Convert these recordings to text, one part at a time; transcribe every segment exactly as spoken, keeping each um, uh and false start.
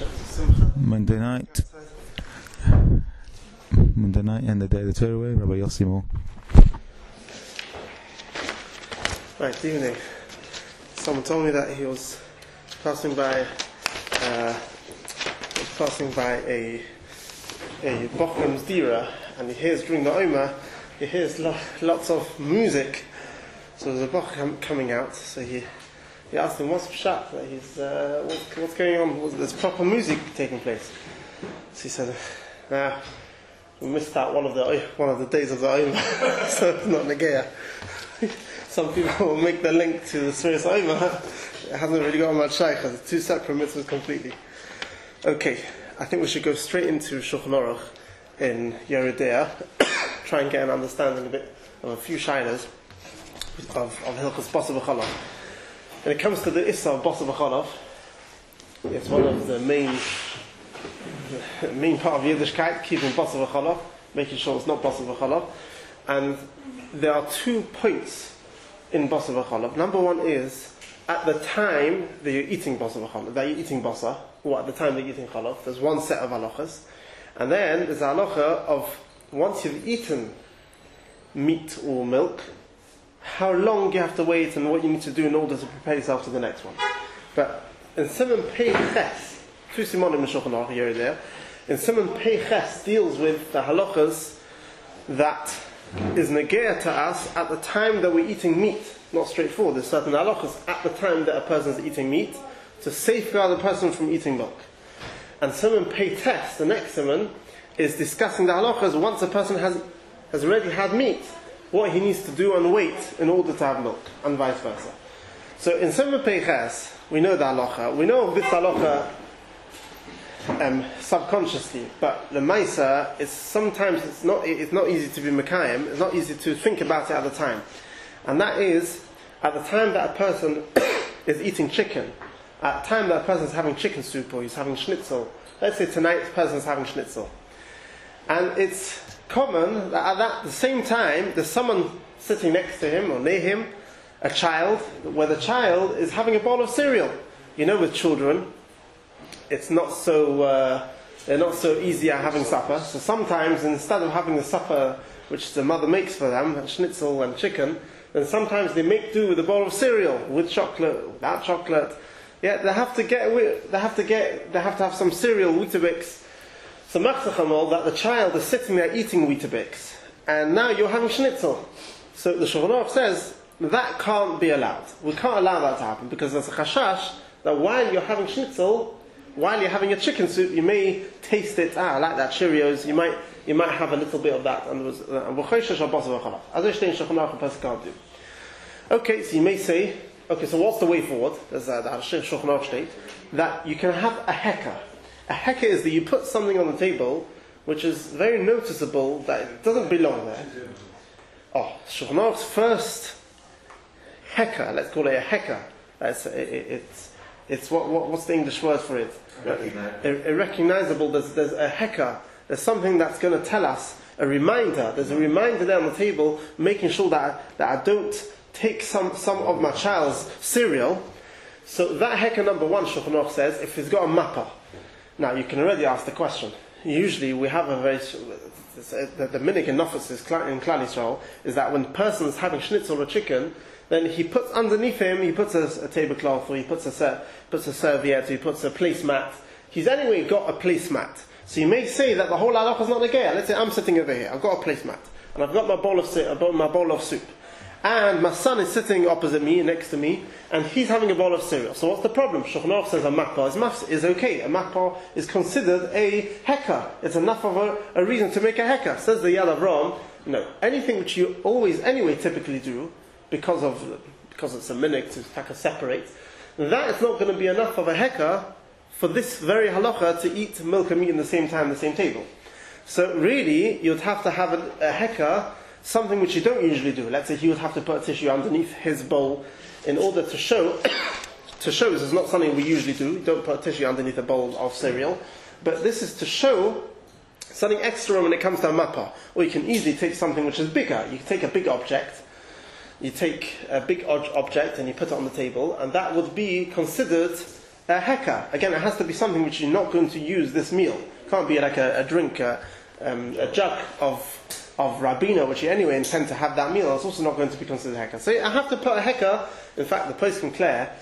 Monday night, Monday night, and the day of the Torah way, Rabbi Yossi Moore. Right, good evening. Someone told me that he was passing by, uh, was passing by a a Bochum's Dira, and he hears during the Omer, he hears lo- lots of music. So there's a Boch com- coming out. So he he asked him, "What's pshat? That he's uh, what's, what's going on? Was, there's proper music taking place." So he said, "Nah, we missed out one of the one of the days of the Omer, so it's not Negea." Some people will make the link to the Sfiras Omer. It hasn't really got much shaykh. It's two separate mitzvahs completely. Okay, I think we should go straight into Shulchan Aruch in Yoreh De'ah. Try and get an understanding a bit of a few shaylas of of Hilchos Basar V'Chalav. When it comes to the Issa of Basar V'Chalav, it's one of the main the main part of Yiddishkeit, keeping Basar V'Chalav, making sure it's not Basar V'Chalav. And there are two points in Basar V'Chalav. Number one is, at the time that you're eating Basar V'Chalav, that you're eating Basar, or at the time that you're eating Chalav, there's one set of halachas. And then there's a halacha of, once you've eaten meat or milk, how long you have to wait and what you need to do in order to prepare yourself to the next one. But in Simon Pei Ches, two simonim in Shulchan Aruch here there, in Simon Pei Ches deals with the halachas that is negea to us at the time that we're eating meat. Not straightforward. There's certain halachas at the time that a person is eating meat to safeguard the person from eating milk. And Simon Pei Tes, the next simon, is discussing the halachas once a person has has already had meat, what he needs to do and wait in order to have milk, and vice versa. So in Simon Pei Tes, we know the halacha. We know this halacha um, subconsciously, but the Maisa is sometimes it's not it's not easy to be Mekayim. It's not easy to think about it at the time, and that is at the time that a person is eating chicken. At the time that a person is having chicken soup or he's having schnitzel, let's say tonight the person is having schnitzel, and it's common that at that, the same time there's someone sitting next to him or near him, a child, where the child is having a bowl of cereal. You know, with children, it's not so uh, they're not so easy at having supper. So sometimes instead of having the supper which the mother makes for them, schnitzel and chicken, then sometimes they make do with a bowl of cereal with chocolate, without chocolate. Yeah, they have to get they have to get they have to have some cereal, Weetabix. So machzachamol that the child is sitting there eating Weetabix, and now you're having schnitzel. So the Shulchan Aruch says that can't be allowed. We can't allow that to happen because there's a chashash that while you're having schnitzel, while you're having a chicken soup, you may taste it. Ah, I like that Cheerios. You might you might have a little bit of that. And as I say in Shulchan Aruch, a person can't do. Okay, so you may say, okay, so what's the way forward? There's a Shulchan Aruch state that you can have a heka. A heka is that you put something on the table which is very noticeable that it doesn't belong there. Oh, Shulchan Aruch's first heka, let's call it a heka. It's it, it, it's it's what, what what's the English word for it? Irrecognizable. There's there's a heka. There's something that's going to tell us a reminder. There's a reminder there on the table, making sure that that I don't take some, some of my child's cereal. So that heka number one, Shulchan Aruch says, if it's got a mappa. Now you can already ask the question. Usually we have a very the, the minhag in Nofus in Klal Yisrael is that when a person is having schnitzel or chicken, then he puts underneath him he puts a, a tablecloth or he puts a puts a serviette or he puts a placemat. He's anyway got a placemat. So you may say that the whole halakha is not negea. Let's say I'm sitting over here. I've got a placemat and I've got my bowl of my bowl of soup. And my son is sitting opposite me, next to me, and he's having a bowl of cereal. So what's the problem? Shulchan Aruch says a mappa is, maf- is okay. A mappa is considered a heka. It's enough of a, a reason to make a heka. Says the Yad Avram, no, anything which you always anyway typically do, because of because it's a minhag to taka separate, that is not going to be enough of a heka for this very halacha to eat milk and meat in the same time, the same table. So really, you'd have to have a, a heka, something which you don't usually do. Let's say he would have to put a tissue underneath his bowl in order to show, to show this is not something we usually do. You don't put a tissue underneath a bowl of cereal. But this is to show something extra when it comes to a mappa. Or you can easily take something which is bigger. You can take a big object, you take a big object and you put it on the table, and that would be considered a heka. Again, it has to be something which you're not going to use this meal. It can't be like a, a drink, a, um, a jug of of Rabina, which you anyway intend to have that meal. It's also not going to be considered heka. So I have to put a heka. In fact, the post can clear.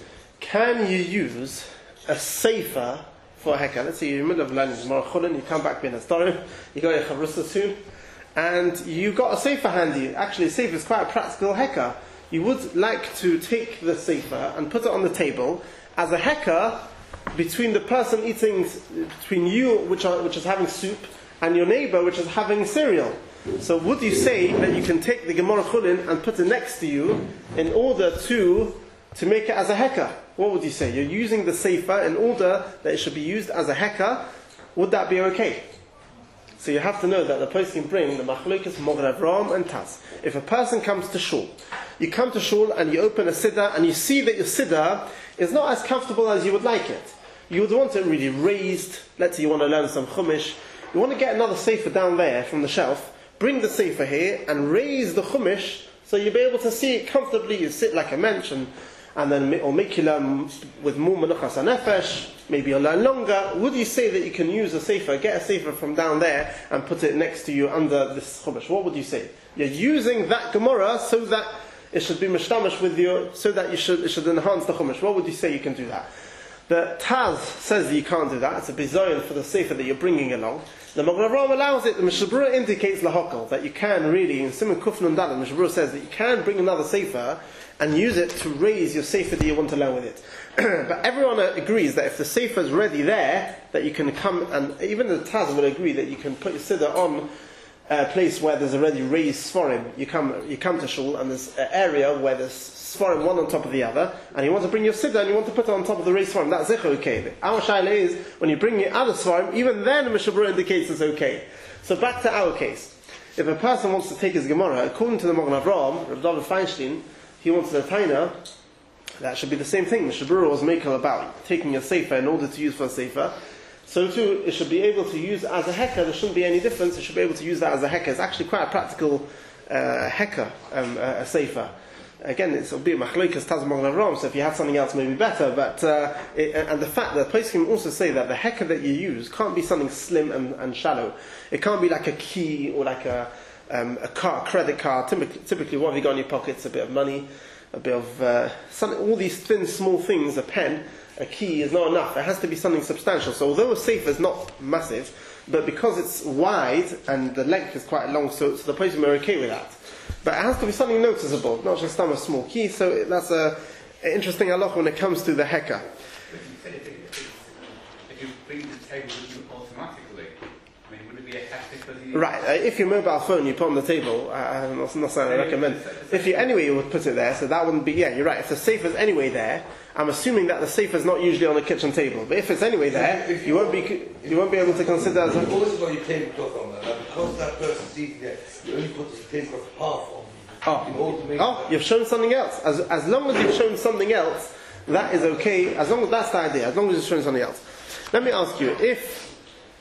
Can you use a sefer for a heka? Let's say you're in the middle of learning Gemara Chulin, you come back being a story, you got your chavrusa soon, and you got a sefer handy. Actually, a sefer is quite a practical heka. You would like to take the sefer and put it on the table as a heka between the person eating, between you, which are which is having soup, and your neighbor, which is having cereal. So would you say that you can take the Gemara Chulin and put it next to you in order to to make it as a heka? What would you say? You're using the sefer in order that it should be used as a heka. Would that be okay? So you have to know that the person can bring the machlokes Mogen Avraham and Taz. If a person comes to shul, you come to shul and you open a siddur and you see that your siddur is not as comfortable as you would like it. You would want it really raised. Let's say you want to learn some chumash. You want to get another sefer down there from the shelf. Bring the sefer here and raise the chumash so you'll be able to see it comfortably. You sit like a mensch and, and then or make you learn with more menuchas hanefesh. Maybe you'll learn longer. Would you say that you can use a sefer, get a sefer from down there and put it next to you under this chumash? What would you say? You're using that Gemara so that it should be mishtamish with you, so that you should it should enhance the chumash. What would you say you can do that? The Taz says that you can't do that. It's a bizayon for the sefer that you're bringing along. The Mogen Avraham allows it. The Mishnah Berurah indicates lahokal, that you can really, in Simon Kuf Nun Daled, the Mishnah Berurah says that you can bring another sefer and use it to raise your sefer that you want to learn with it. But everyone agrees that if the sefer is ready there, that you can come, and even the Taz will agree that you can put your siddur on a place where there's already raised sforim. You come, you come to shul and there's an area where there's sforim one on top of the other, and you want to bring your siddur and you want to put it on top of the raised sforim. That's zich okay. Our shaila is when you bring your other sforim, even then the Mishnah Berurah indicates it's okay. So back to our case. If a person wants to take his Gemara, according to the Mogen Avraham, Rav David Feinstein, he wants the taina. That should be the same thing. Mishnah Berurah was making about taking a sefer in order to use for a sefer. So too, it should be able to use as a heka. There shouldn't be any difference. It should be able to use that as a heka. It's actually quite a practical uh, heka, um, uh, a sefer. Again, it's a bit machlokes Taz Mogen Avraham. So if you had something else, maybe better. But uh, it, and the fact that the place can also say that the heka that you use can't be something slim and, and shallow. It can't be like a key or like a um, a car, credit card. Typically, typically, what have you got in your pockets? A bit of money, a bit of uh, some, all these thin, small things. A pen. A key is not enough. It has to be something substantial. So although a sefer is not massive, but because it's wide and the length is quite long, so, so the place are okay with that. But it has to be something noticeable, not just a small key. So it, that's a, a interesting halach when it comes to the heka. But you said if, it, if you bring the table with you automatically, I mean, would it be a heka because you... Right. Uh, if your mobile phone you put on the table, uh, I'm not, not saying I recommend. If you anyway you would put it there, so that wouldn't be. Yeah, you're right. If the sefer is anyway there. I'm assuming that the sefer is not usually on the kitchen table, but if it's anyway there, you, you won't be you won't be able to consider as a. Always got your tablecloth on there. Now, because that person's eating there, you only put the tablecloth half on. Oh, in order to make oh, you've shown something else. As as long as you've shown something else, that is okay. As long as that's the idea. As long as you've shown something else. Let me ask you: if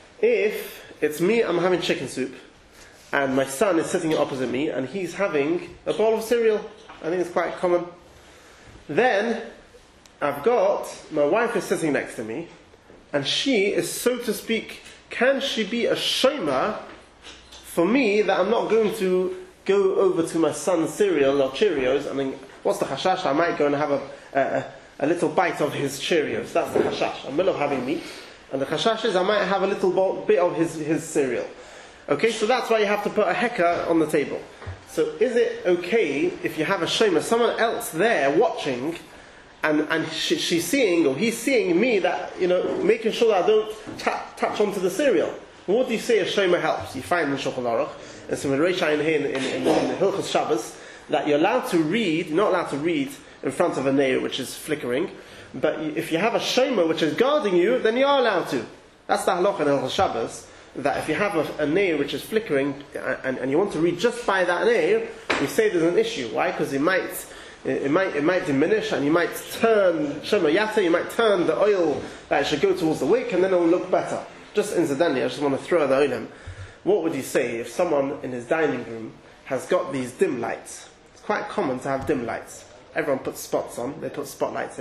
if it's me, I'm having chicken soup, and my son is sitting opposite me, and he's having a bowl of cereal. I think it's quite common. Then I've got, my wife is sitting next to me, and she is, so to speak, can she be a shoma for me that I'm not going to go over to my son's cereal or Cheerios? I mean, what's the chashash? I might go and have a, a, a little bite of his Cheerios. That's the chashash. I'm middle of having meat. And the chashash is I might have a little bit of his, his cereal. Okay, so that's why you have to put a heka on the table. So is it okay if you have a shoma, someone else there watching, And, and she, she's seeing, or he's seeing me, that, you know, making sure that I don't tap, touch onto the cereal. What do you say a shoma helps? You find in Shulchan Aruch, and some Reisha in here in, in, in, in the Hilchos Shabbos, that you're allowed to read, you're not allowed to read in front of a nail which is flickering, but if you have a shoma which is guarding you, then you are allowed to. That's the halacha in Hilchos Shabbos, that if you have a, a nail which is flickering, and, and you want to read just by that nail, we say there's an issue. Why? Because it might... It might it might diminish, and you might turn shema yata. You might turn the oil that should go towards the wick, and then it will look better. Just incidentally, I just want to throw the oil in. What would you say if someone in his dining room has got these dim lights? It's quite common to have dim lights. Everyone puts spots on. They put spotlights in,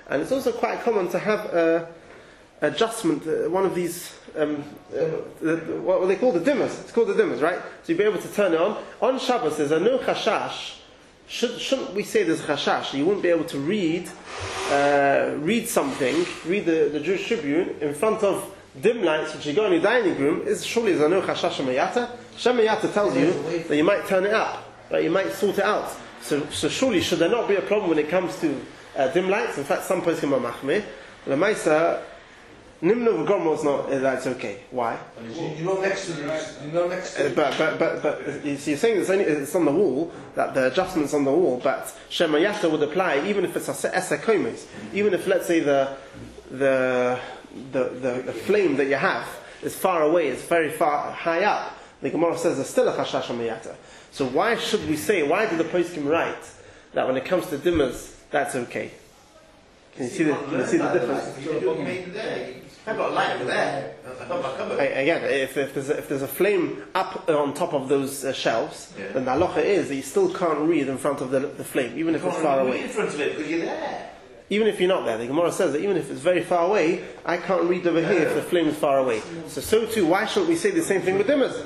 And it's also quite common to have a adjustment, uh, one of these, um, uh, the, the, what they call the dimmers. It's called the dimmers, right? So you'll be able to turn it on. On Shabbos, there's a no chashash. Should, shouldn't we say there's chashash? You wouldn't be able to read, uh, read something, read the, the Jewish Tribune in front of dim lights which you got in your dining room. Is surely there's a no chashash shemayata. Shemayata tells you that you might turn it up, right? You might sort it out. So, so surely should there not be a problem when it comes to uh, dim lights? In fact, some poskim are machmir. The Maisa Nimnu v'gormo is not. That's okay. Why? You're not next to the. You're not next to. Uh, but but but but you see, you're saying it's only it's on the wall, that the adjustment's on the wall. But shemayata would apply even if it's a esakomis, even if let's say the the the the, the flame that you have is far away, it's very far high up. The Gemara says there's still a chashash shemayata. So why should we say? Why did the poskim write that when it comes to dimmers that's okay? Can you see the can you see the difference? I've got a light over there. Again, if, if, there's a, if there's a flame up on top of those uh, shelves, yeah. then the halacha is that you still can't read in front of the, the flame, even if it's far away. In front of it because you're there. Even if you're not there, the Gemara says that even if it's very far away, I can't read over here if the flame is far away. So, so too, why shouldn't we say the same thing with dimmers?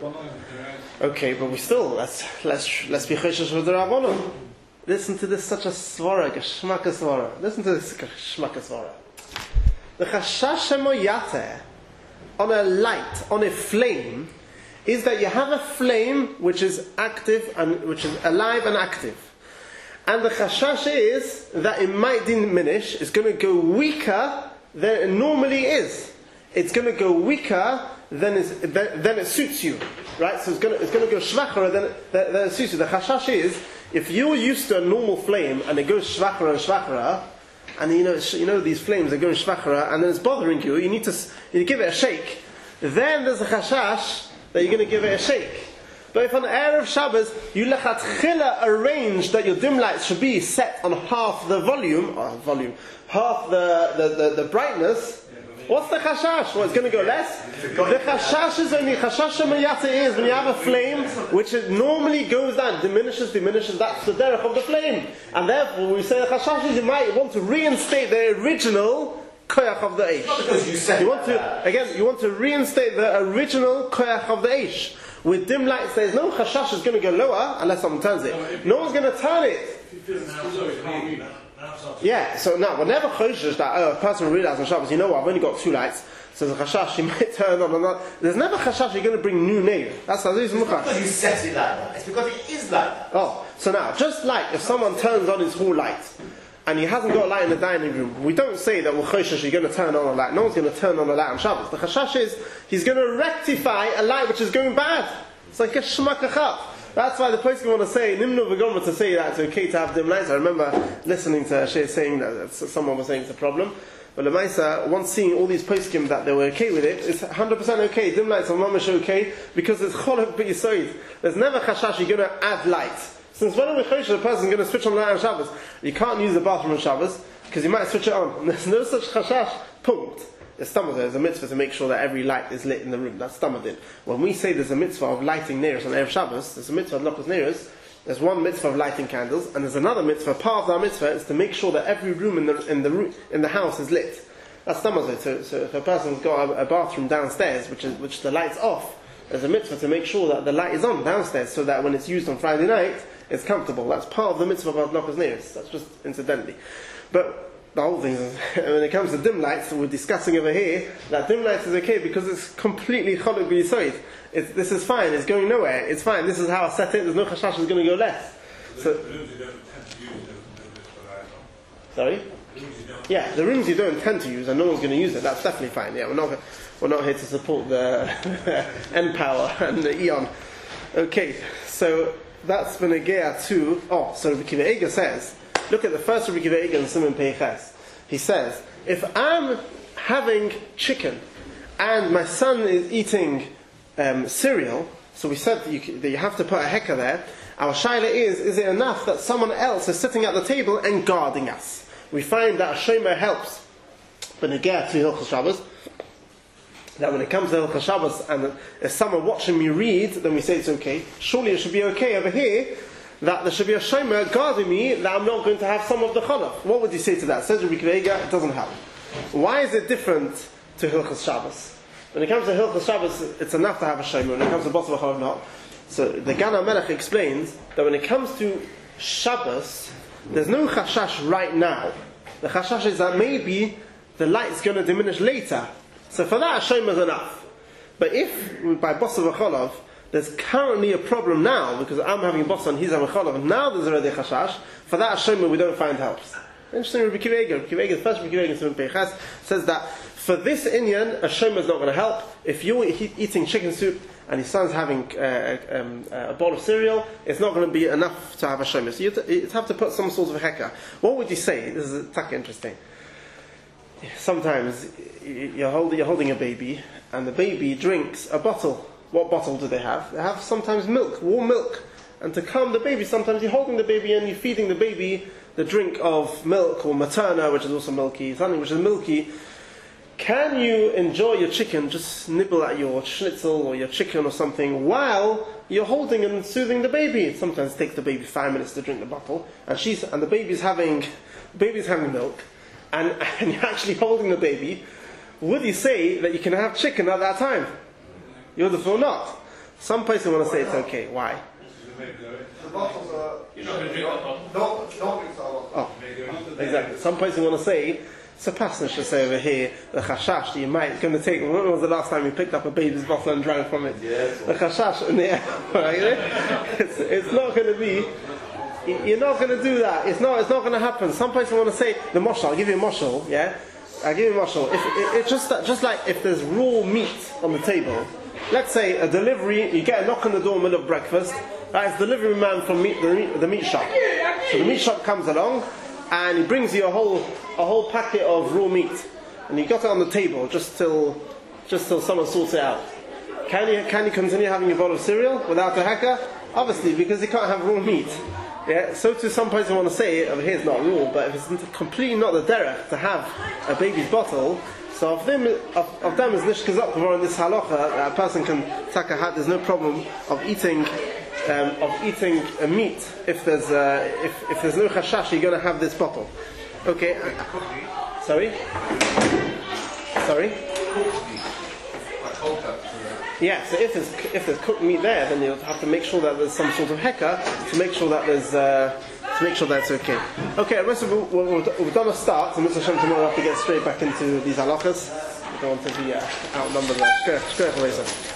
Okay, but we still let's let's let's be choshesh with the Rabbanon. Listen to this, such a svara, geshmaka svara. Listen to this geshmaka svara. The chashash shemayata on a light, on a flame, is that you have a flame which is active and which is alive and active, and the chashash is that it might diminish. It's going to go weaker than it normally is. It's going to go weaker than, than, than it suits you, right? So it's going to it's going to go shvacher than, than, than it suits you. The chashash is if you're used to a normal flame and it goes shvacher and shvacher. And you know, you know these flames are going shvachara, and then it's bothering you. You need to, you give it a shake. Then there's a chashash that you're going to give it a shake. But if on Erev Shabbos you lechatchila arrange that your dim lights should be set on half the volume, or volume, half the the, the, the brightness, what's the chashash? Well, it's going to go less. The chashash is only chashash shemayata is when you have a flame which it normally goes down, diminishes, diminishes. That's the derech of the flame, and therefore when we say the chashash is, you might want to reinstate the original koyach of the eish. Because you said you want to again, you want to reinstate the original koyach of the eish. With dim lights, there's no chashash is going to go lower unless someone turns it. No one's going to turn it. Yeah, so now, whenever choshesh that oh, a person realizes on Shabbos, you know what, I've only got two lights, so the chashash, you might turn on another. There's never chashash you're going to bring new nail. That's how this is muchach. Because you set it like that. It's because it is like that. Oh, so now, just like if someone turns on his whole light, and he hasn't got a light in the dining room, we don't say that, well, choshesh, you're going to turn on a light. No one's going to turn on a light on Shabbos. The chashash is, he's going to rectify a light which is going bad. It's like a shmakachaf. That's why the poskim want to say nimnu v'gomra to say that it's okay to have dim lights. I remember listening to Shea saying that someone was saying it's a problem. But the Maisa, once seeing all these poskim that they were okay with it, it's one hundred percent okay. Dim lights are mamash okay because it's cholok b'yisoid. There's never chashash you're going to add light. Since when are we choshesh a person going to switch on the light on Shabbos? You can't use the bathroom on Shabbos because you might switch it on. There's no such chashash. Punkt. There's there's a mitzvah to make sure that every light is lit in the room. That's stamadin. When we say there's a mitzvah of lighting neiros on Erev Shabbos, there's a mitzvah of lokos neiros. There's one mitzvah of lighting candles, and there's another mitzvah. Part of that mitzvah is to make sure that every room in the in the room, in the house is lit. That's stamadin. So, so if a person's got a, a bathroom downstairs, which is which the light's off, there's a mitzvah to make sure that the light is on downstairs, so that when it's used on Friday night, it's comfortable. That's part of the mitzvah of lokos neiros. That's just incidentally, but. The whole thing is, when it comes to dim lights, we're discussing over here that dim lights is okay because it's completely cholok b'yisoid. This is fine, it's going nowhere, it's fine, this is how I set it, there's no chashash, it's going to go less. So, sorry? Yeah, the rooms you don't tend to use and no one's going to use it, that's definitely fine. Yeah, we're not, we're not here to support the N Power and the Eon. Okay, so that's been a gear to, oh, so Rabbi Akiva Eiger says, look at the first Rabbi Akiva Eiger in Siman Peiches. He says, if I'm having chicken and my son is eating um, cereal, so we said that you, that you have to put a heka there, our shaila is, is it enough that someone else is sitting at the table and guarding us? We find that a shomer helps. But again, to Hilchos Shabbos, that when it comes to Hilchos Shabbos and if someone watching me read, then we say it's okay. Surely it should be okay over here that there should be a shomer guarding me that I'm not going to have some of the cholov. What would you say to that? Says Rabbi Akiva Eiger, it doesn't help. Why is it different to Hilchos Shabbos? When it comes to Hilchos Shabbos, it's enough to have a shomer. When it comes to Basar v'Cholov, not. So the Gan HaMelech explains that when it comes to Shabbos, there's no chashash right now. The chashash is that maybe the light's going to diminish later. So for that, a shomer is enough. But if, by Basar v'Cholov, there's currently a problem now, because I'm having Basar and he's having Cholov, and now there's already a chashash, for that, a shomer we don't find helps. Interesting, Rabbi Akiva Eiger. Rabbi Akiva Eiger, the first Rabbi Akiva Eiger in Peichas says that for this inyan, a shomer is not going to help. If you're eating chicken soup and your son's having uh, um, a bowl of cereal, it's not going to be enough to have a shomer. So you have to put some sort of a heka. What would you say? This is taka interesting. Sometimes you're holding, you're holding a baby, and the baby drinks a bottle. What bottle do they have? They have sometimes milk, warm milk. And to calm the baby, sometimes you're holding the baby and you're feeding the baby the drink of milk, or materna, which is also milky, something which is milky. Can you enjoy your chicken, just nibble at your schnitzel or your chicken or something, while you're holding and soothing the baby? Sometimes it takes the baby five minutes to drink the bottle, and she's and the baby's having the baby's having milk, and, and you're actually holding the baby. Would you say that you can have chicken at that time? You would have thought not. Some places want to say it's okay. Why? The bottles are... You're not going to drink that bottle? No, no, it's all. Oh, exactly. Some places want to say, it's a passage to say over here, the chashash that you might, it's going to take, when was the last time you picked up a baby's bottle and drank from it? Yeah, the chashash in the air, right? It's, it's not going to be, you're not going to do that. It's not, it's not going to happen. Some places want to say, the moshel, I'll give you a moshel, yeah? I'll give you a moshel. If, it, it's just, that, just like if there's raw meat on the table, let's say a delivery, you get a knock on the door in the middle of breakfast, right, it's the delivery man from meat, the, meat, the meat shop. So the meat shop comes along, and he brings you a whole a whole packet of raw meat, and you got it on the table just till just till someone sorts it out. Can you can you continue having a bowl of cereal without a haka? Obviously, because you can't have raw meat. Yeah. So to some places want to say over here it's not raw, but if it's completely not the derech to have a baby's bottle. So of them, of, of them is nishkazak in this halacha, that a person can take a hat. There's no problem of eating um, of eating a meat if there's uh, if if there's no chashash, you're going to have this bottle. Okay. Uh, sorry. Sorry. Yeah. So if there's if there's cooked meat there, then you'll have to make sure that there's some sort of heka to make sure that there's. Uh, To make sure that's okay. Okay, rest of it, we've, we've done a start, so Mister Hashem tomorrow we'll have to get straight back into these halachas. We don't want to be uh, outnumbered. Shkoyach, shkoyach,